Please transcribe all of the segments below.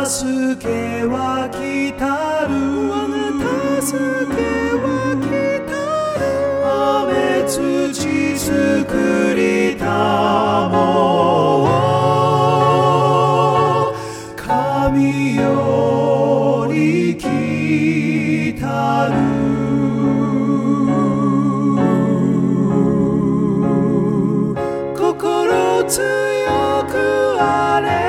助けは来たる。我が助けは来たる。雨土作りたも神より来たる。心強くあれ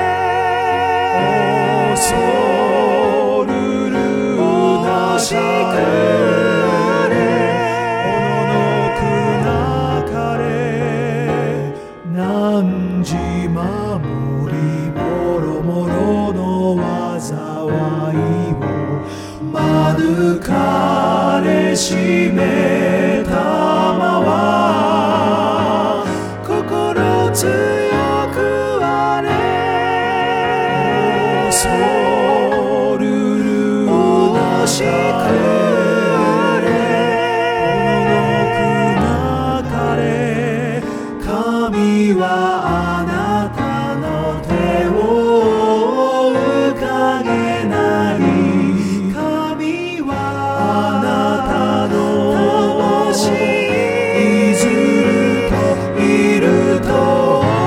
恐るるなしくれおののくなかれ何時守りもろもろの災いを免れしめたまは心強くあれ恐るるなしくれおののくなかれ神はあなたの手をかげない神はあなたの魂いずるといると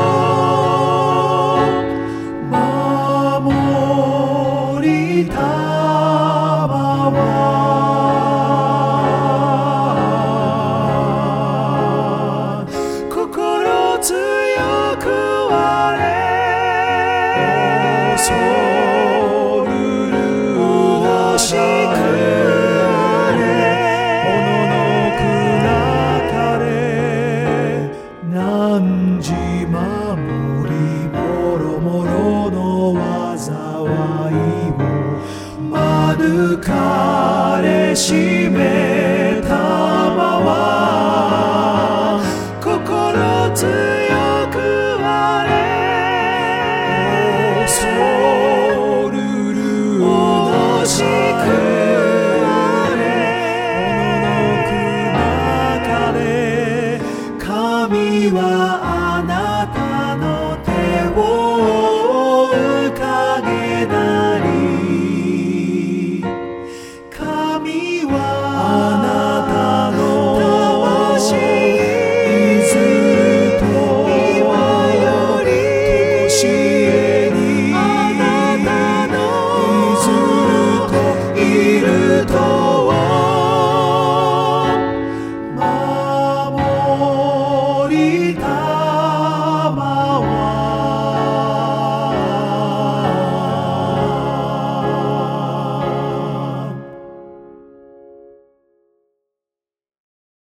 守りたまは心強くあれ恐るるなしくれおののくなかれ何時守りもろもろの災いを免れし